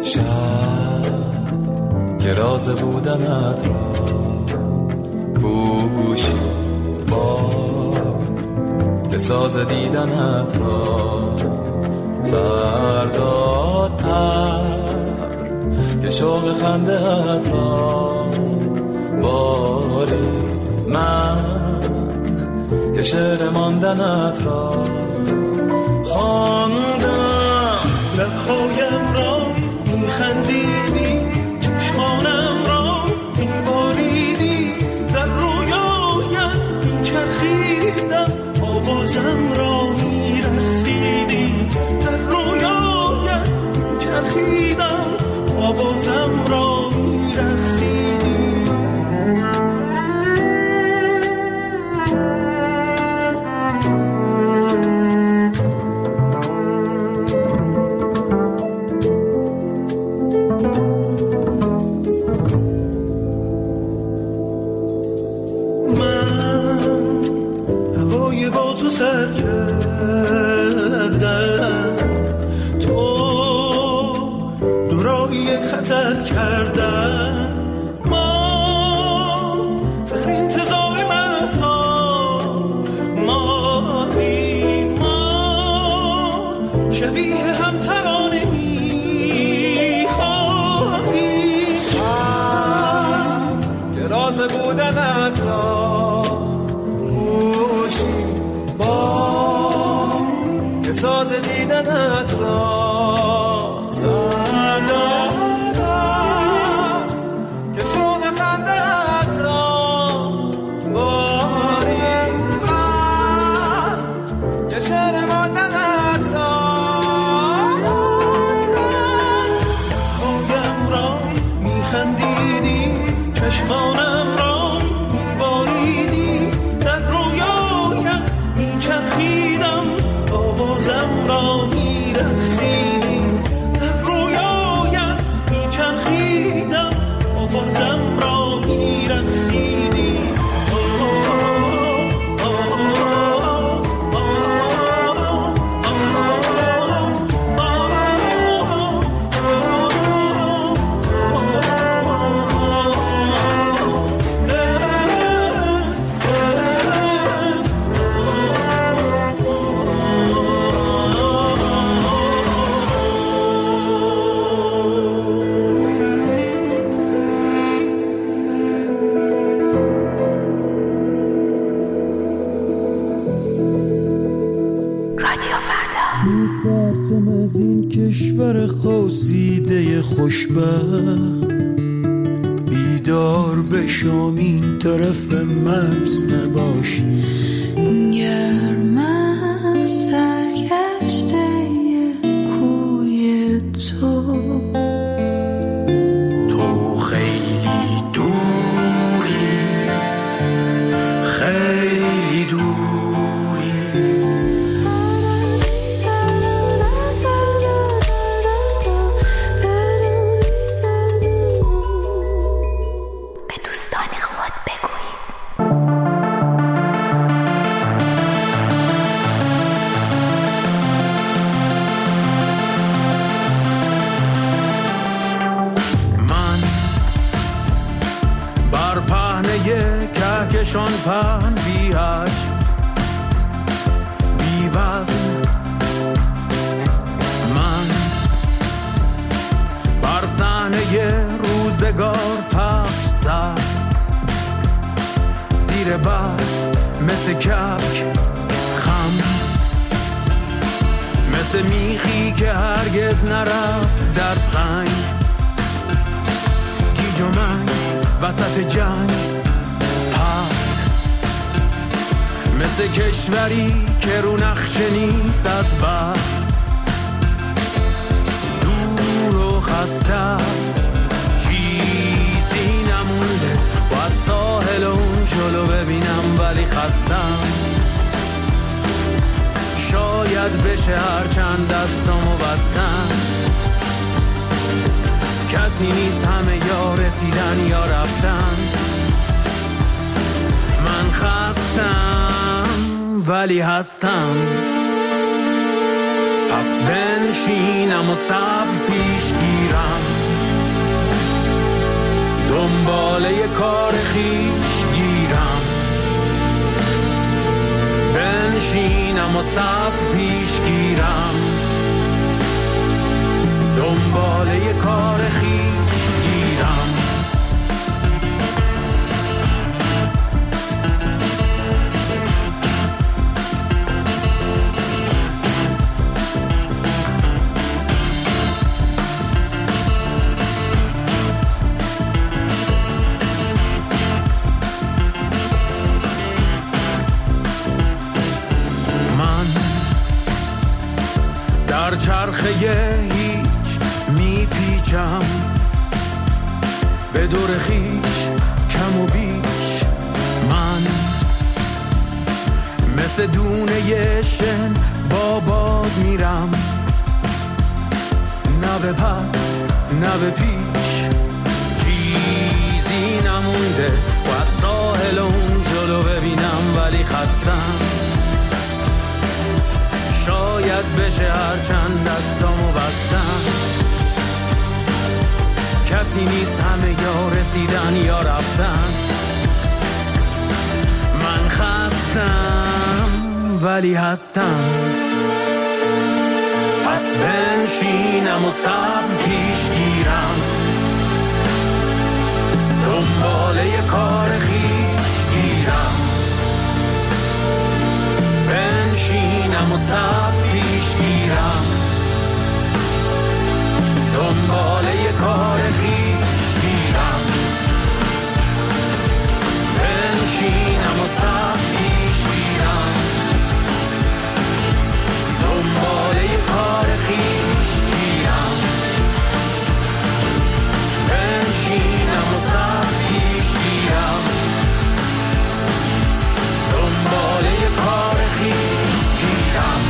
شب که راز بودنت را پوشی با که ساز دیدنت را سرداد پر که شوق خنده‌ات را باری من که شعر ماندنت را خواندم لبهایم را میخندیدی چشمانم را میباریدی در رویایت میچرخیدم آوازم را میرقصیدی در رویایت میچرخیدم آوازم را میرقصیدی سر کردم تو دورای خطر کردم ما در انتظار مردها مادیم ما شبیه هم ترانه میخواهیم که راز بودنت را پوشی که ساز دیدنت را سردادم که شوق خنده‌ات را باری من که شعر ماندنت را پایم را میخندیدی چشمانم را میباریدی در رویایم میچرخیدم آوازم را میرقصیدی در رویایت میچرخیدم آوازم را میرقصیدی از این کشور خواسیده خوشبخت بیدار بشم این طرف مرز نباش گرم از سرگشته کوی تو خیلی دوری خیلی دوری کهکشان پهن بی حج بی وزن من بر صحنه روزگار پخش سر زیر برف مثل کبک خم مثل میخی که هرگز نرفت در سنگ گیج و منگ وسط جنگ مثل کشوری که رو نقشه نیست از بس دور و خسته است چیزی نمونده باید ساحل اون جلو ببینم ولی خستم شاید بشه هرچند دستامو بستم کسی نیست همه یا رسیدن یا رفتن من خستم ولی هستم پس بنشینم و صبر پیش گیرم، دنباله کار خیش گیرم. بنشینم و صبر پیش گیرم، دنباله کار خیش گیرم. در چرخه هیچ میپیچم، به دور خیش کم و بیش. من مثل دونه شن با باد میرم، نه به پس نه به پیش. چیزی نمونده باید ساحل اون جلو ببینم، ولی خستم. شاید بشه هرچند دستامو بستم. کسی نیست، همه یا رسیدن یا رفتن. من خستم ولی هستم. پس بنشینم و صبر پیش گیرم، دنباله کار خیش گیرم. بنشینم و صبر پیش گیرم، دنباله کار خیش گیرم. بنشینم و صبر پیش گیرم، دنباله کار خیش گیرم. بنشینم و صبر پیش گیرم، دنباله کار خیش گیرم.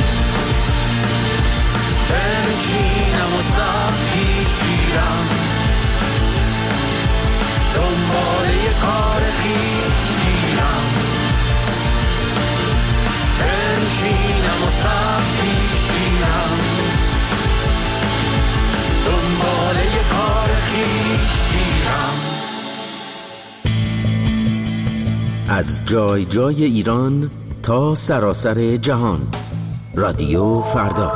بنشینم و صبر پیش گیرم، دنباله کار خیش گیرم. بنشینم و صبر پیش گیرم، دنباله کار خیش گیرم. از جای جای ایران تا سراسر جهان، رادیو فردا.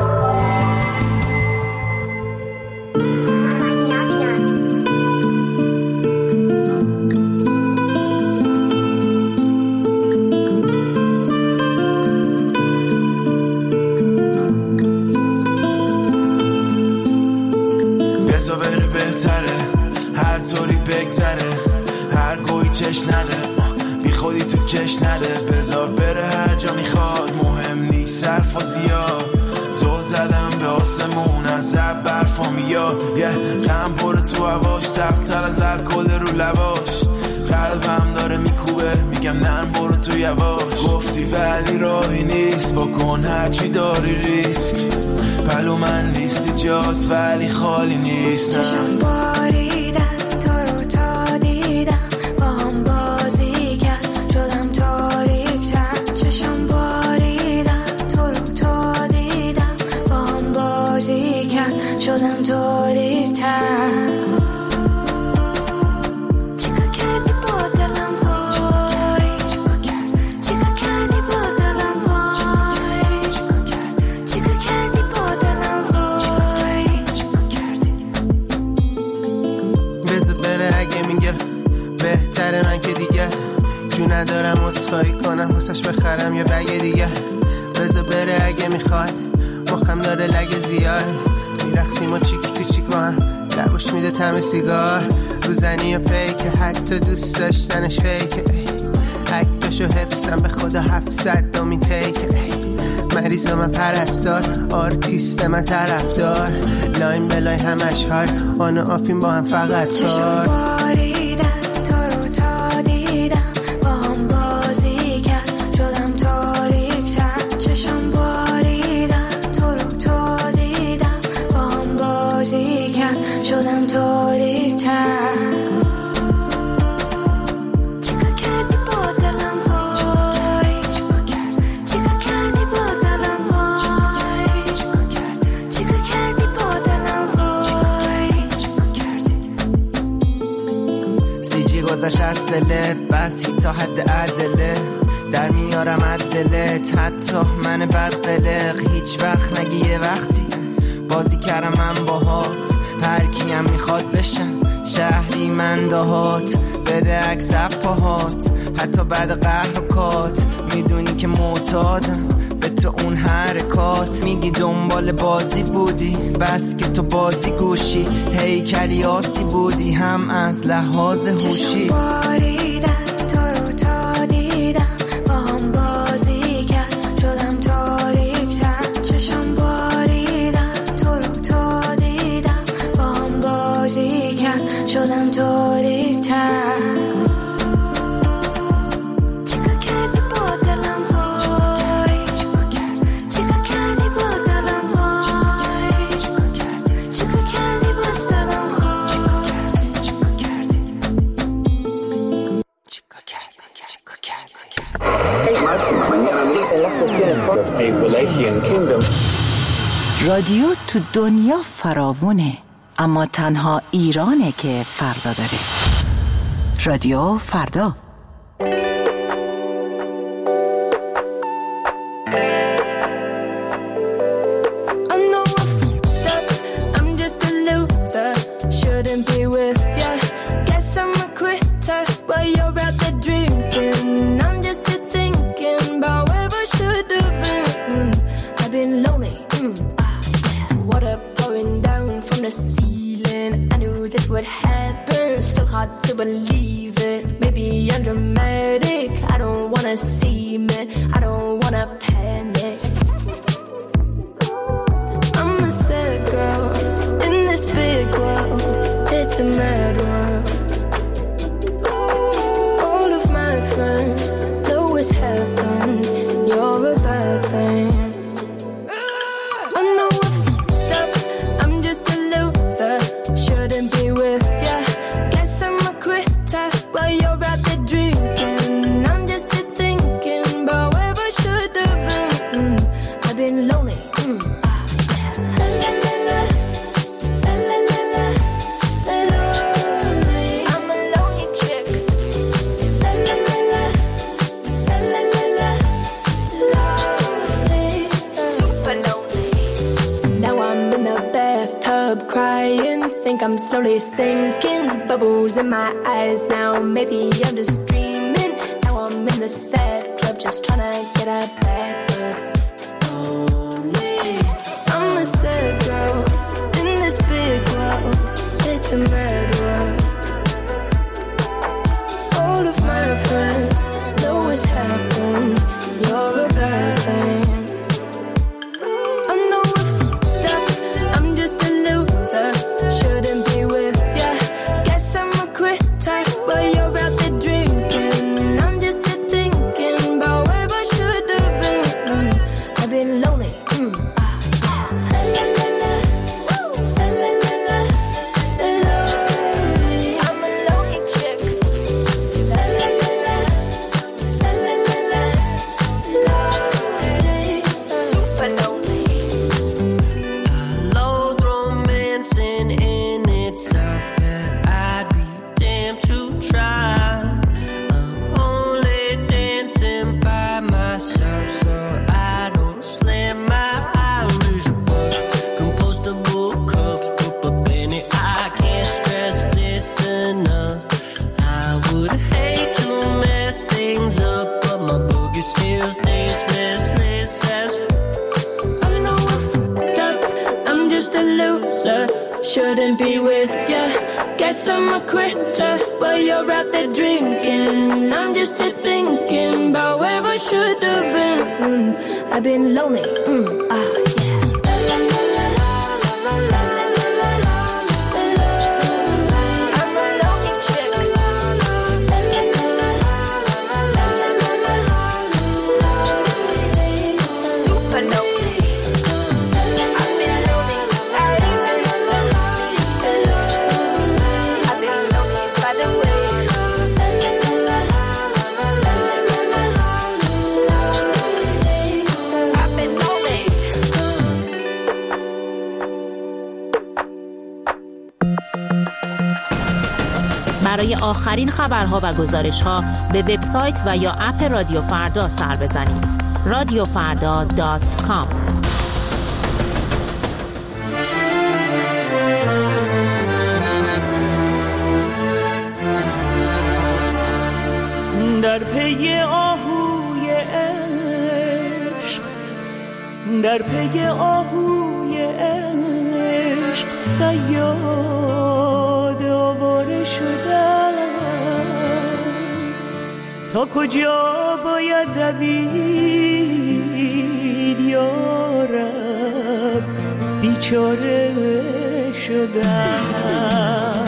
بزا بره بهتره، هر طوری بگذره، هر گوی چش نده، بی خودی تو کش نده. بذار بره هر جا میخواد، مهم نیست صرف و زیاد. زل زدم به آسمون، از زب برفا میاد. غم پره تو هواش، تقتل از الکل رو لباش. قلبم داره میکوبه، میگم نه برو تو یواش. گفتی ولی راهی نیست، بکن هرچی داری ریسک. پلو من نیستی جاست ولی خالی نیست. چشم باریدن تو رو تا دیدم، با هم بازی کرد شدم تاریک‌تر. چشم باریدن تو رو تا دیدم، با هم بازی کرد شدم تاریک‌تر. من که دیگه جو ندارم اصفایی کنم، حسش بخرم یه بگه دیگه. بذار بره اگه میخواد، مخم داره لگه زیاد. میرخسیم و چیک تو چیک با هم، لبوش میده طعم سیگار. روزنی و پیکه، حتی دوست داشتنش فیکه. عکسشو حفظم به خدا 700 دومین تیکه. مریض من پرستار، آرتیست من طرفدار. لاین بلای همش های، آن و آفین با هم فقط کار. شدم تاریک‌تر. چیکار کردی با دلم وای، چیکار کردی با دلم وای. تا حد عدله در میارم عدلت، حتی من بدقلق. هیچ وقت نگی یه وقتی بازی کردم من باهات، هر کیم میخواد بشم شهری من دهات، بده عکس پاهات حتی بعد قهر و کات. میدونی که معتادم به تو اون حرکات، میگی دنبال بازی بودی بس که تو بازی گوشی، هیکلی آسی بودی هم از لحاظ هوشی. چشم باریدن تو رو تا دیدم، با هم بازی کرد شدم تاریک‌تر. چشم باریدن تو رو تا دیدم، با هم بازی کرد شدم تاریک‌تر. رادیو تو دنیا فراوونه، اما تنها ایرانه که فردا داره. رادیو فردا. To believe it, maybe I'm dramatic. I don't wanna see me, I don't wanna panic. I'm a sad girl in this big world. It's a mad world. All of my friends know it's heaven. You're a bad thing. I know I fucked up. I'm just a loser. Shouldn't be with ya. While you're out there drinking, I'm just thinking about where I should have been. I've been lonely. La la la la, la la la la, lonely. I'm a lonely chick. La la la la, la la la la, lonely, super lonely. Now I'm in the bathtub crying, think I'm slowly sinking. Bubbles in my eyes now, maybe I'm just dreaming. Now I'm in the sad club, just trying to get a back up. I'm a sad girl in this big world. It's a mad world. All of my friends know it's happened. You're a bad thing. I know I fucked up. I'm just a loser. Shouldn't be with ya. While you're out there drinking, I'm just thinking about where I should have been. I've been lonely. La la la la, la la la la, lonely. I'm a lonely chick. La la la la, la la la la, lonely, super lonely. I loathe romancing in itself. Yeah, I'd be damn to try. I'm only dancing by myself, so I don't slam my Irish bar. Compostable cups, put a penny. I can't stress this enough. I would hate to mess things up, but my boogie still stays restless as I know I fucked up. I'm just a loser. Shouldn't be with ya. Guess I'm a quitter. While you're out there drinking, I'm just thinking about where I should have been. I've been lonely. Yeah. La la la la, la la la la, lonely. I'm a lonely chick. La la la la, la la la la, lonely, super lonely. I've been lonely. I've been lonely by the way. I've been lonely. آخرین خبرها و گزارش‌ها به وبسایت و یا اپ رادیو فردا سر بزنید. radiofarda.com. در پی آهوی عشق، در پی آهوی عشق صیاد آواره شدم. تا کجا باید دوید یارب، بیچاره شدم.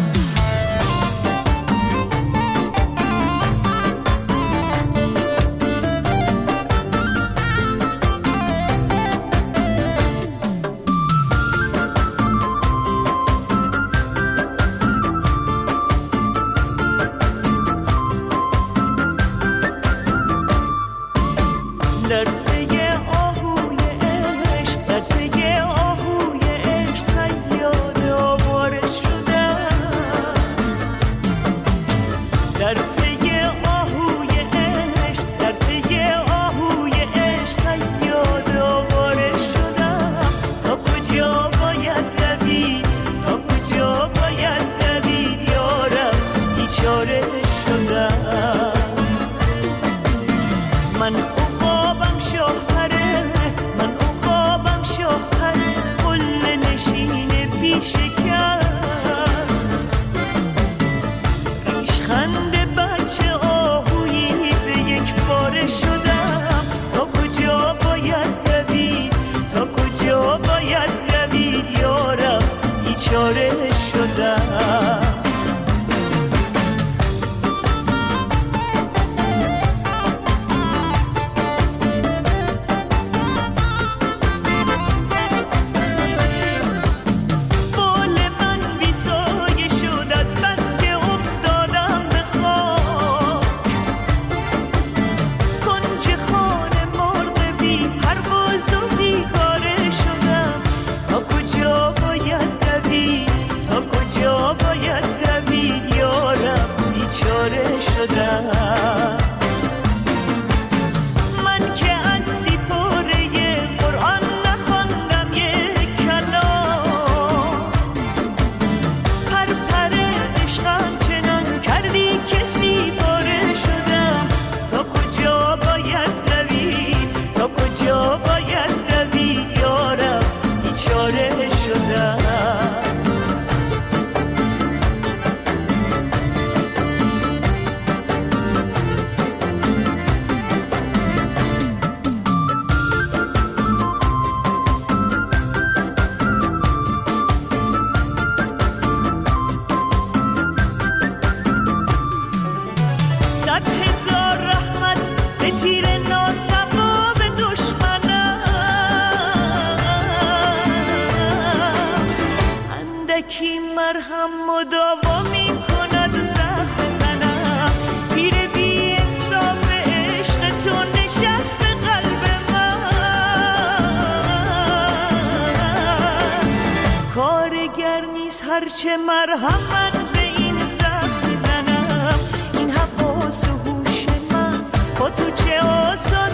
هرچه مرهم من به این زخم میزنم، این حواس و هوش من با تو چه آسان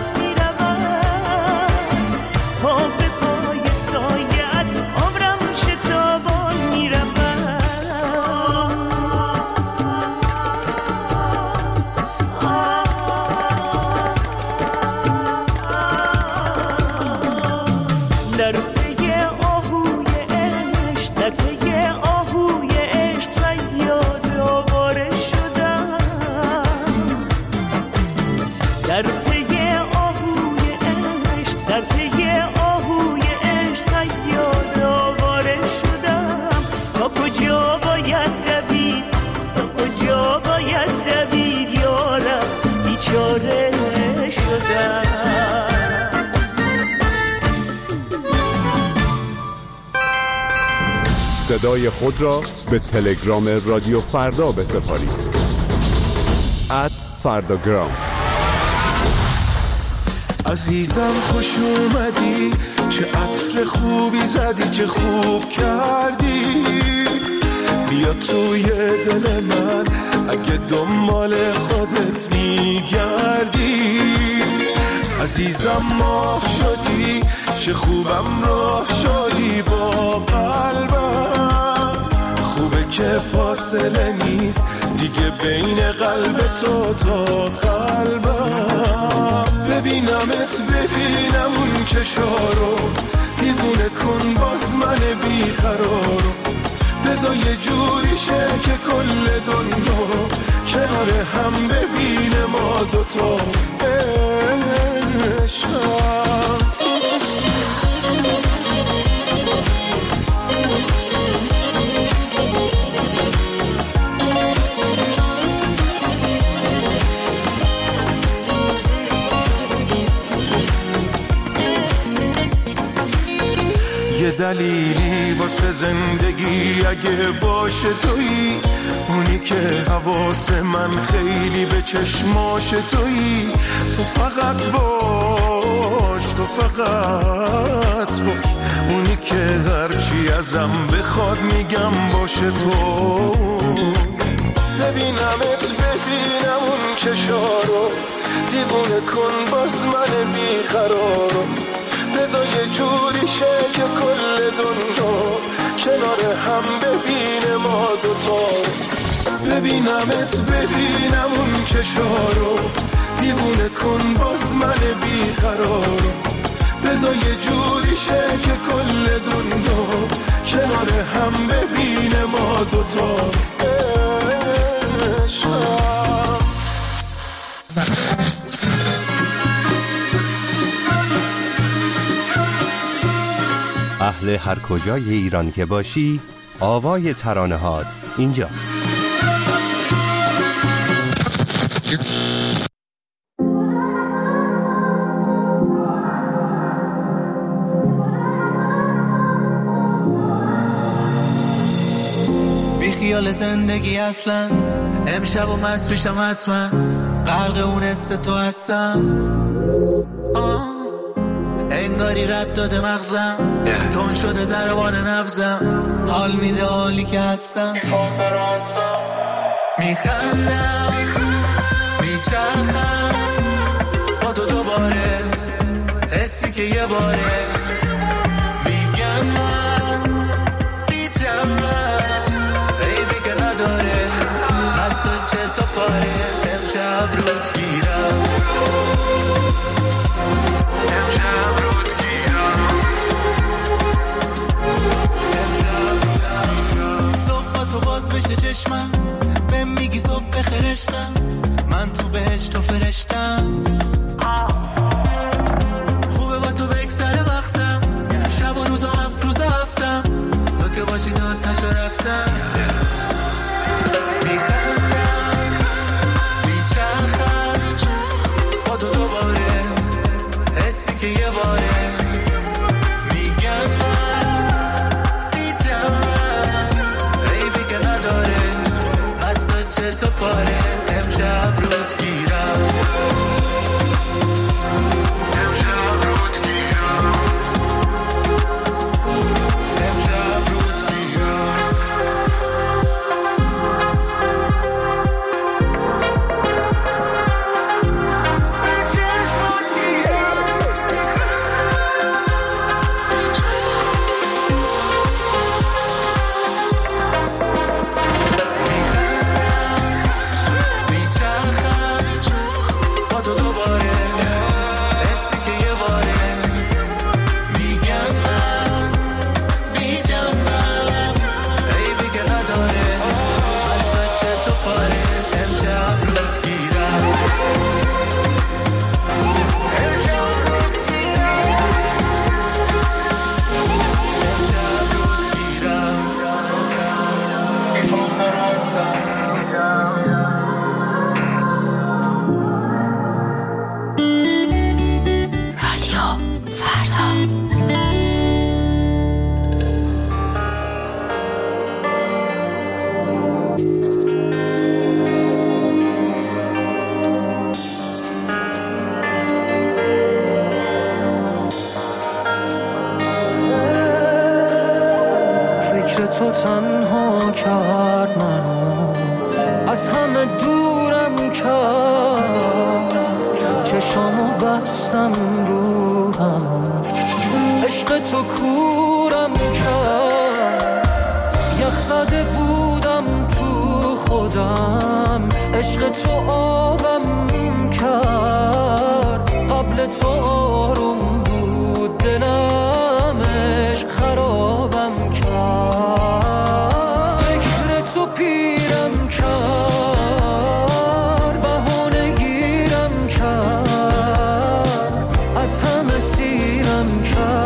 میرود. پا به پای سایت عمرم شتابان میرود. در پی آهوی عشق، در پی صدای خود را به تلگرام رادیو فردا بسپارید. @فرداگرام. عزیزم خوش اومدی، چه عطر خوبی زدی، چه خوب کردی. بیا توی دل من اگه دنبال خودت میگردی. عزیزم ماه شدی، چه خوبم راه شدی با قلبم. خوبه که فاصله نیست دیگه بین قلب تو تا قلبم. ببینمت ببینم اون چشارو، دیوونه کن باز من بیقرارو. بذار یه جوری شه که کل دنیا کنار هم ببینه ما دوتا عشقم. یه دلیلی واسه زندگی اگه باشه تویی، اونی که حواس من خیلی به چشماش تویی. تو فقط باش، تو فقط باش، اونی که هرچی ازم بخواد میگم باشه تو. ببینمت ببینم اون چشارو، دیوونه کن باز من بیقرارو. بذار یه جوری شه که کل دنیا کنار هم ببینه ما دوتا. ببینمت ببینم اون چشارو، دیوونه کن باز من بیقرارو. بذار یه جوری شه که کل دنیا کنار هم ببینه ما دوتا عشقم. اهل هر کجای ایران که باشی، آوای ترانه‌هات اینجاست. بی خیال زندگی اصلا، امشب و مست پیشم حتما، غرق اون حس تو هستم. انگاری رد داده مغزم، تون شده ضربان نبزم. حال میده حالی که هستم، میخندم میچرخم با تو دوباره، حسی که یه باره میگن من بی‌جواب، عیبی که نداره از تو چه تا پاره. امشب رود گیرم، امشب رود گیرم، صبح با تو باز بشه چشمم، بهم میگی صبح بخرشتم، من تو بهشت و فرشتم. خوبه با تو بگذره وقتم، شب و روز و هفت روز هفتم، تو که باشی داد تشو رفتم. میخندم میچرخم با تو دوباره، حسی که یه باره میگن من بی‌جواب، عیبی که نداره از تو چه تا پاره. امشب رود گیرم، امشب رود گیرم، امشب رود گیرم. تو تنها کرد منو، از از همه دورم کرد، چشامو بستم رو هم، عشق تو کورم کرد، یخ زده بودم تو خودم، عشق تو آبم کرد، قبل تو آروم بود دلم، عشق خرابم کرد، فکر تو پیرم کرد، بهانه گیرم کرد، از همه سیرم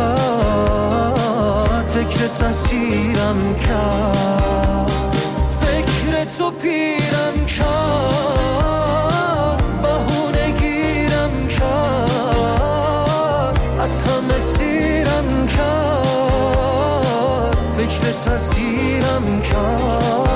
کرد، فکر تسیرم کرد، فکر تو پیرم کرد، بهونه گیرم کرد، از همه سیرم کرد، فکر تسیرم کرد.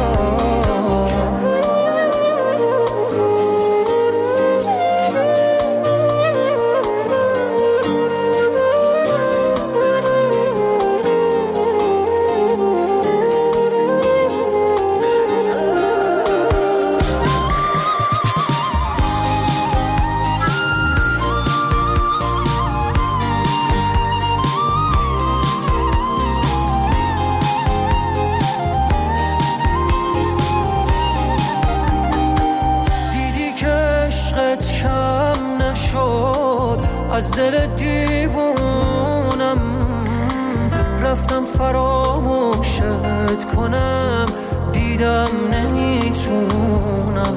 از دل دیوونم رفتم فراموشت کنم، دیدم نمیتونم،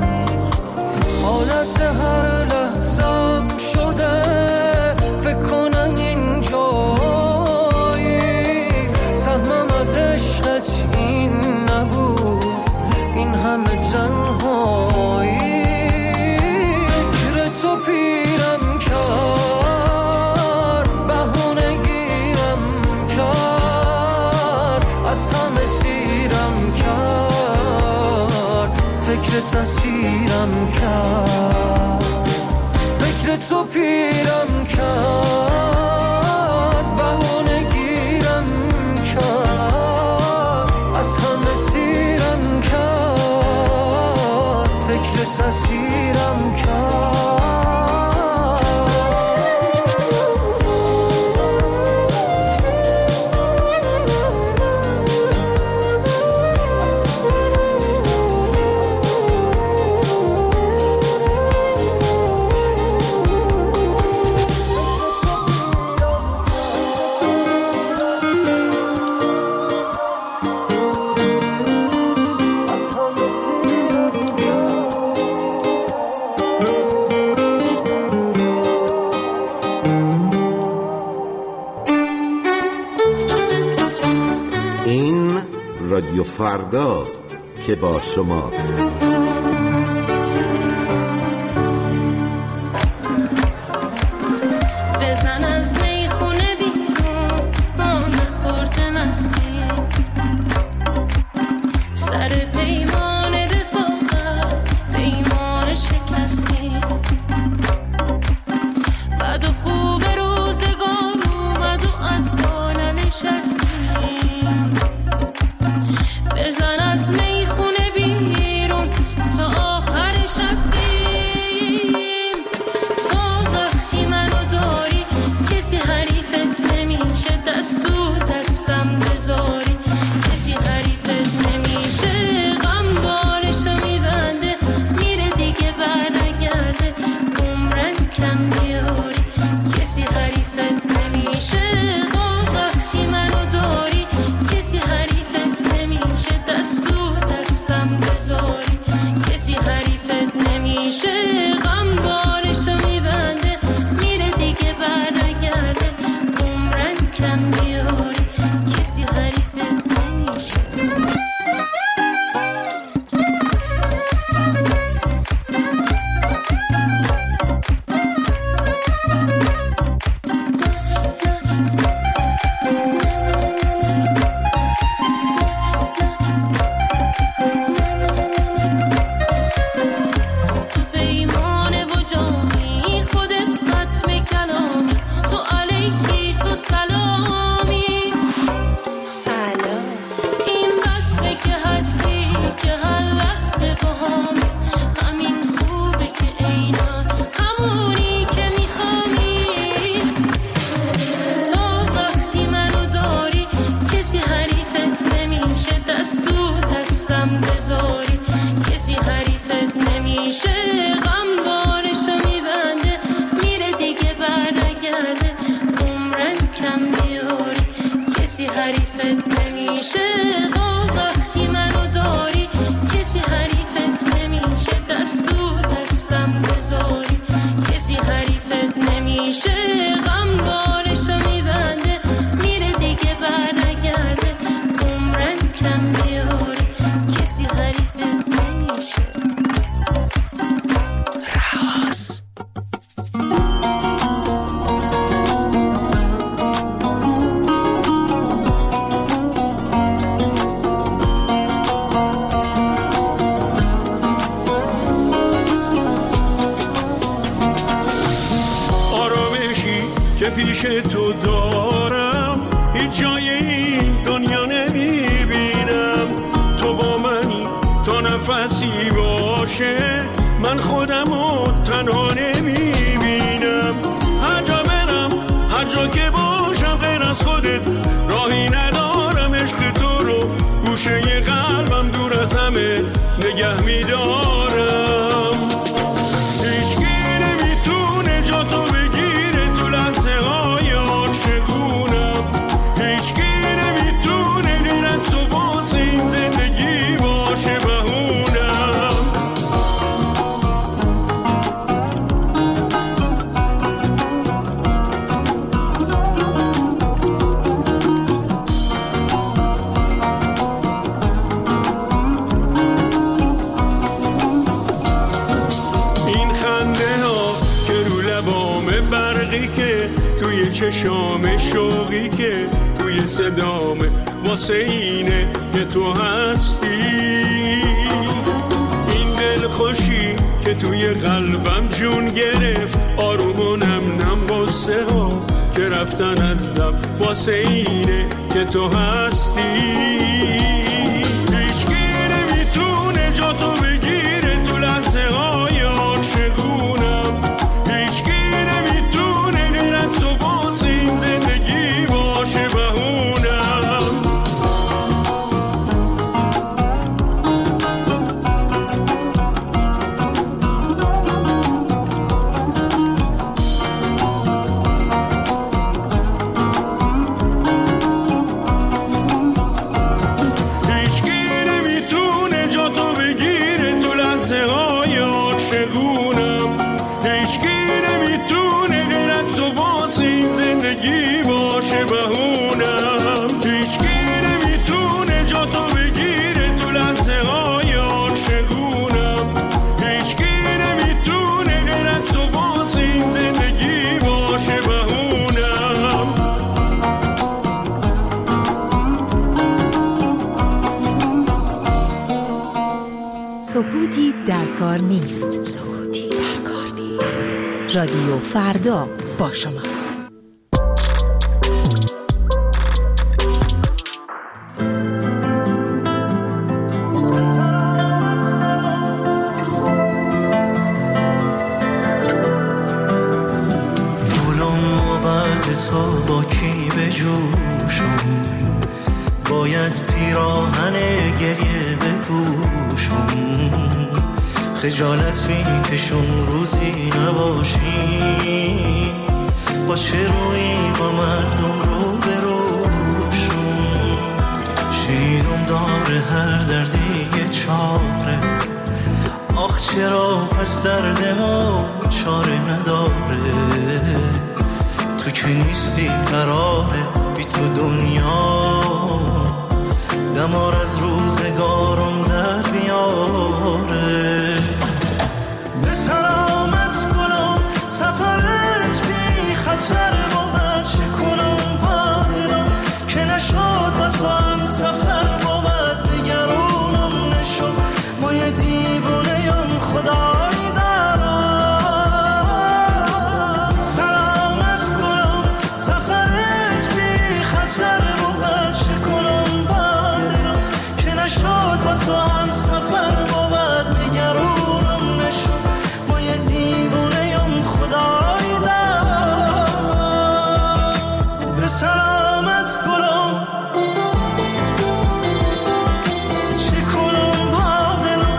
حالت هر لحظم شده فکر کنم این جایی، سهمم از عشقت این نبود، این همه تنهایی، فکر تو پیرم کرد، بهونه گیرم کرد، از همه سیرم کرد، فکر تسیرم کرد، فکر تو پیرم کرد، بهونه گیرم کرد، از همه سیرم کرد، فکر تسیرم کرد. رادیو فرداست که با شماست. بزن از میخونه بیرون، ما نخورده مستی، سر پیمان رفاقت پیمان شکستی، بعد و خوب روزگار اومد و از پا ننشستی، بزن از میخونه بیرون، حریفت نمیشه وقتی منو داری کسی حریفت نمیشه دست تو دستم بذاری کسی حریفت نمیشه غم بارشو میبنده میره دیگه برنگرده عمرن کم بیاری کسی حریفت نمیشه راز پیش تو دارم هیچ جای این دنیا نمیبینم تو با منی تا نفسی باشه من خودمو تنها نمیبینم هر جا برم هر جا که باشم غیر از خودت راهی ندارم عشق تو رو گوشه قلبم دور از همه نگه میدارم هیچکی نمیتونه جا تو بگیره تو لحظه های عاشقونم هیچکی نمیتونه غیر از تو واسه این زندگی باشه بهونم این خنده ها که رو لبامه برقی که توی چشام شوقی که توی صدامه واسه اینه که تو هستی این دل خوشی که توی قلبم جون گرفت آروم و نم نم قصه ها که رفتن از دم واسه اینه که تو هستی هیچکی نمیتونه جا تو بگیره تو لحظه های عاشقونم هیچکی نمیتونه غیر از تو واسه این زندگی باشه بهونم هیچکی نمیتونه جا تو بگیره تو لحظه های عاشقونم هیچکی نمیتونه غیر از تو واسه این زندگی باشه بهونم هیچکی نمیتونه جا تو بگیره تو لحظه های عاشقونم هیچکی نمیتونه غیر از تو واسه این زندگی باشه بهونم سکوتی در کار نیست. سکوتی در کار نیست. رادیو فردا با شماست. گلم و بعد تو با کی بجوشم باید پیراهن گریه بپوشم خجالت میکشم روزی نباشی با چه روی با مردم رو بروشم شیرم داره هر دردی یه چاره آخ چرا پس درد ما چاره نداره تو که نیستی قراره بی تو دنیا دمار از روزگارم در بیاره به سلامت کنم سفرت بی خطر بود چه کنم با دلم که نشد با تو هم سفر بود نگرانم نشد ما یه دیوونه یم خدای دارم سلامت کنم سفرت بی خطر بود چه کنم با دلم که نشد با تو هم سفر بود نگرانم نشد ما یه دیوونه یم خدای دارم به سلامت کنم چه کنم با دلم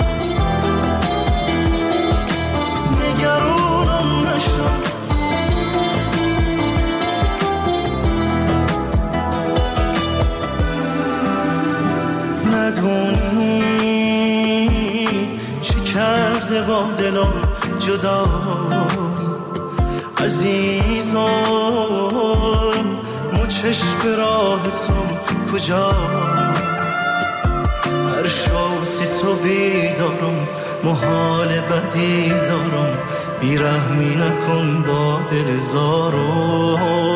نگرانم نشد با دلم جدایی عزیزم مچش به راهتم کجا هر شوسی تو بیدارم محال بدی دارم بیرحمی نکن با دل زارو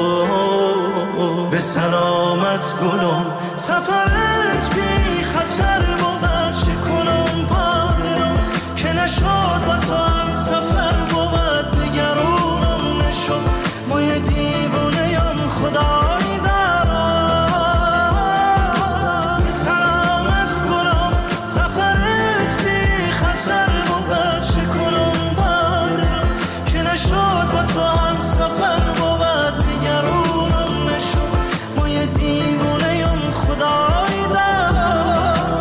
به سلامت گلم سفرت بی خطر بود چه کنم با دلم که نشد با تو هم سفر بود نگرونم نشد ما یه دیوونه یم خدای دارم به سلامت گلم سفرت بی خطر بود چه کنم با دلم که نشد با تو هم سفر بود نگرونم نشد ما یه دیوونه یم خدای دارم.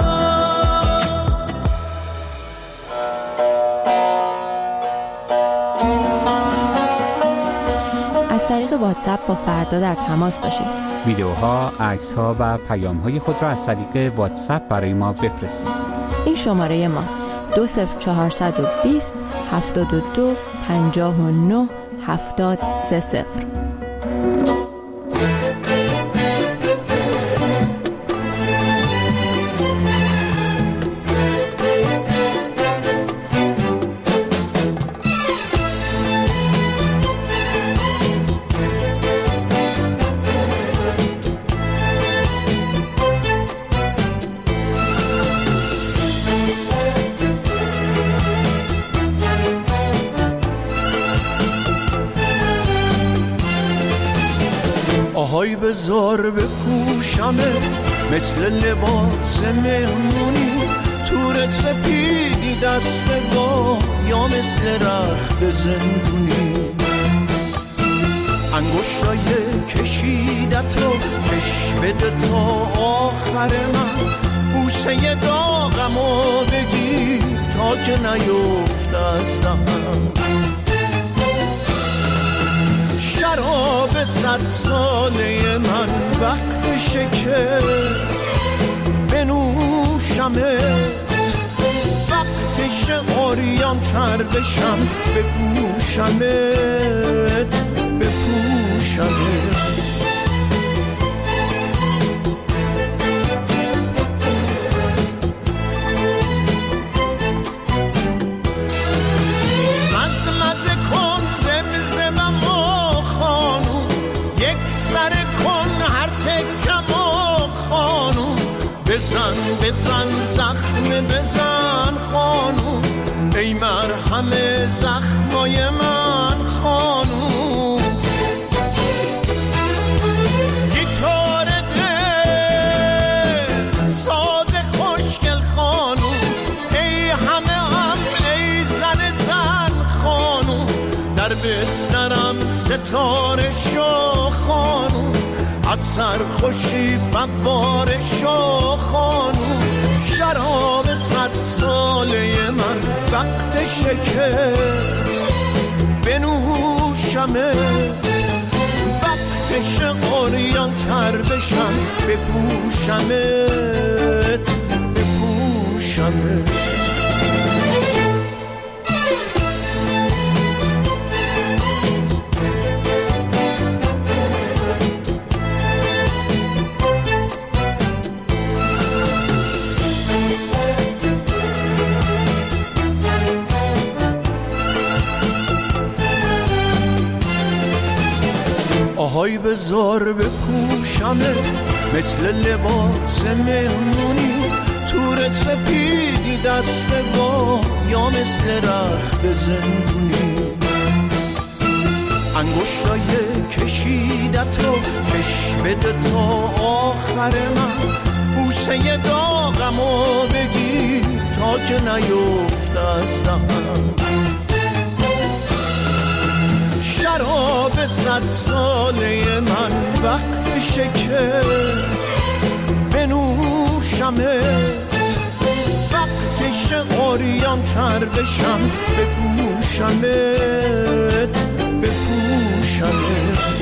از طریق واتساپ با فردا در تماس باشید. ویدیوها، عکس‌ها و پیام‌های خود را از طریق واتساپ برای ما بفرستید. این شماره ماست 20420 72 59 7030. آهای بذار بپوشمت مثل لباس مهمونی تور سپیدی دستگاه یا مثل رخت زندونی انگشتای کشیدت رو کش بده تا آخر من بوسه داغمو بگیر تا که نیفت از دهنم شراب 100 ساله من وقتشه که بنوشمت وقتشه عریان تر بشم بپوشمت بپوشمت بزن زخم بزن خانوم ای مرهم زخمای من خانوم گیتار دل ساز خوشگل خانوم ای همه هم ای زن خانوم در بسترم ستاره شو خانوم از سرخوشی فواره شو خانوم شراب 100 ساله من وقتشه که بنوشمت وقتشه عریان تر بشم بپوشمت بپوشمت آهای بذار بپوشمت مثل لباس مهمونی تور سپیدی دستگاه یا مثل رخت زندونی انگشتای کشیدت رو کش بده تا آخر من بوسه داغمو بگیر تا که نیفت از دهنم شراب 100 ساله من وقتشه که بنوشمت وقتشه عریان تر بشم بپوشمت بپوشمت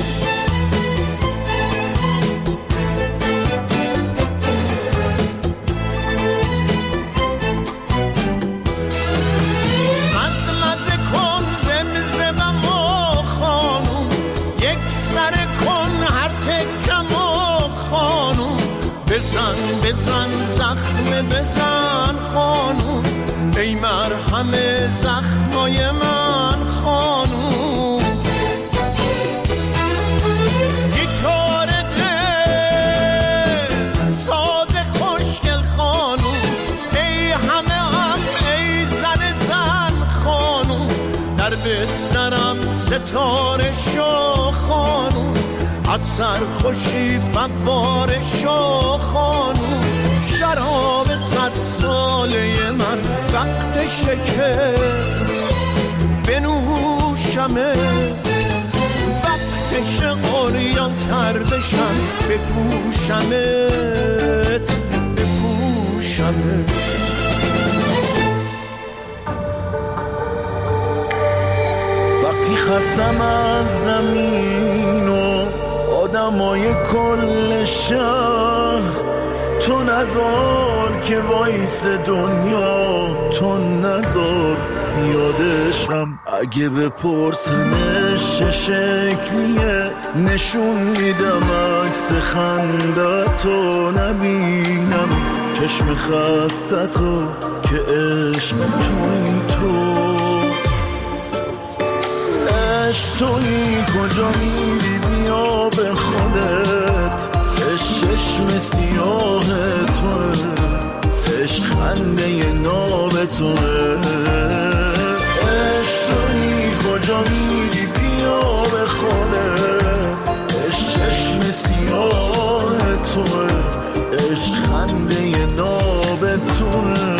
ستاره بزن خانوم، ای مرهم زخمای من خانوم. گیتار دل ساز خوشگل خانوم، ای همه هم ای زن خانوم. در بسترم ستاره شو خانوم، از سرخوشی فواره شو خانوم. شراب 100 ساله من وقت شکر بنوشمت، وقتش قریان تر بشم بپوشمت بپوشمت. وقتی خستم از زمین و آدمای کل شهر، تو نذار که وایس دنیا، تو نذار یادشم. اگه بپرسنش چه شکلیه، نشون میدم عکس خندتو. نبینم چشم خستتو که عشق توی تو. عشق توی کجا میری بیا به خودت، چشم سیاه توه، عشق خنده ناب توه. عشق توی کجا میری بیا به خودت، چشم سیاه توه، عشق خنده ناب توه.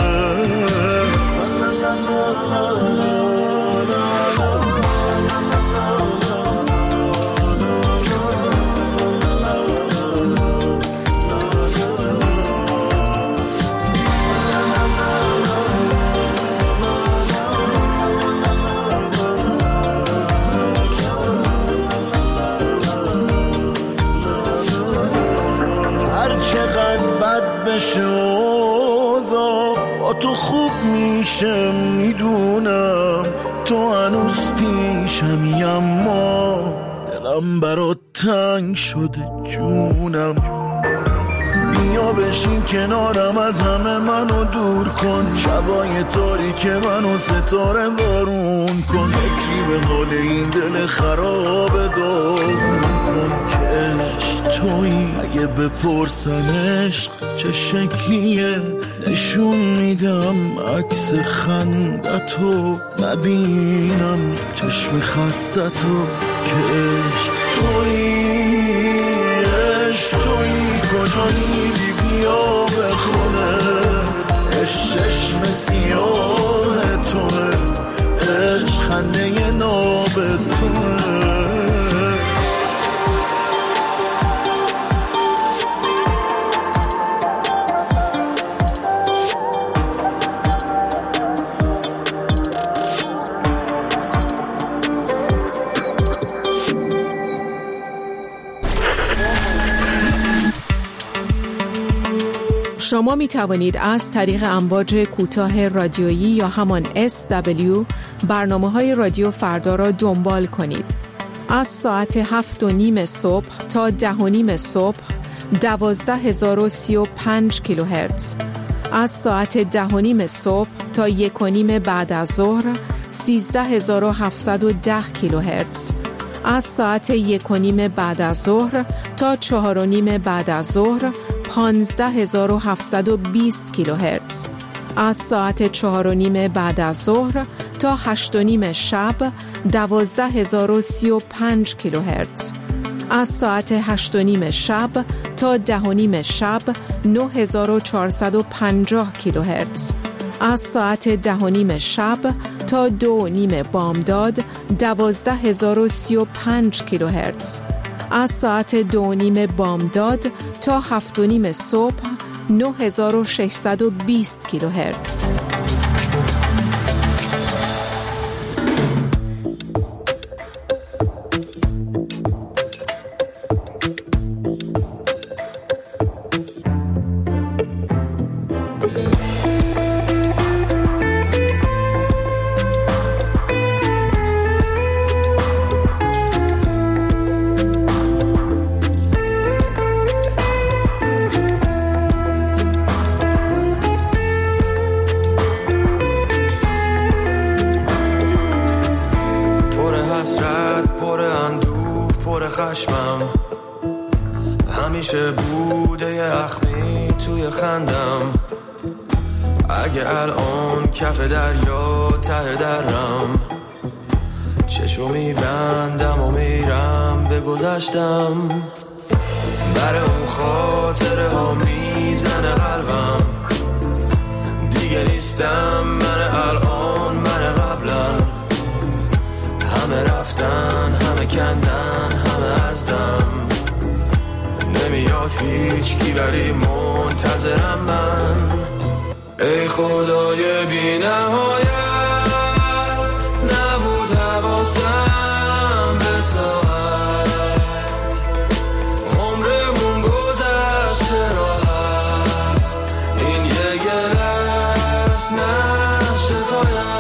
تو خوب میشه میدونم، تو هنوز پیشمی، اما دلم برات تنگ شده جونم. بیا بشین کنارم، از همه منو دور کن، شبای تاریک منو ستاره بارون کن. فکری به حال این دل خراب دارون کن که عشق تویی. اگه بپرسنش چه شکلیه، نشون میدم عکس خندتو. نبینم چشم خستتو که عشق تویی. عشق تویی کجا میری بیا به خودت، چشم سیاه توه، عشق خنده ناب توه. شما می توانید از طریق امواج کوتاه رادیویی یا همان SW برنامه‌های رادیو فردا را دنبال کنید. از ساعت 7:30 صبح تا 10:30 صبح 12035 کیلوهرتز. از ساعت 10:30 صبح تا 1:30 بعد از ظهر 13710 کیلوهرتز. از ساعت 1:30 بعد از ظهر تا 4:30 بعد از ظهر 15720 کیلوهرتز. از ساعت 4:30 بعد از ظهر تا 8:30 شب 12035 کیلوهرتز. از ساعت 8:30 شب تا 10:30 شب 9450 کیلوهرتز. از ساعت 10:30 شب تا 2:30 بامداد 12035 کیلوهرتز. از ساعت 2:30 بامداد تا 7:30 صبح 9620 کیلوهرتز. همیشه بوده یه اخمی توی خندم، اگه الان کف دریا ته درم، چشو میبندم و میرم به گذشتم، بر اون خاطره ها میزنه قلبم، دیگه نیستم من الان من قبلا، همه رفتن همه کندن همه ازدم، نمیاد هیچ کی ولی منتظرم من، ای خدای بی نهایت نبود حواسم به ساعت، عمرمون گذشت راحت، این یه گلست نه شکایت.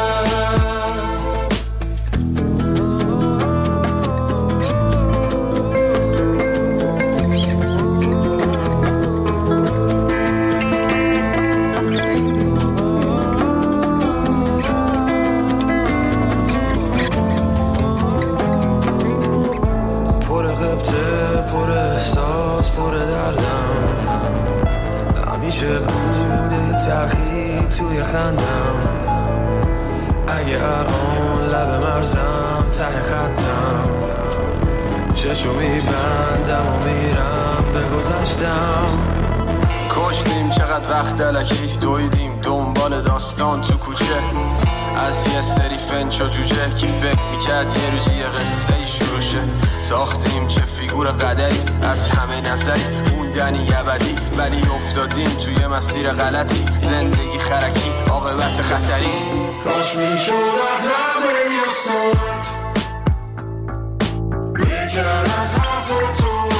تأخیر توی خندم، اگه الان لب مرزم ته خطم، چشو میبندم و میرم به گذشتم، کشتیم چقدر وقت الکی، دویدیم دنبال داستان تو کوچه، از یه سری فنچ و جوجه کی فکر میکرد یه روزی یه قصه ای شروع شه، ساختیم چه فیگور قدری از همه نظری، موندنی ابدی ولی افتادیم توی مسیر غلطی، زندگی خرکی عاقبت خطری، کاش میشد اقرب یه ساعت بیکن از حرف تو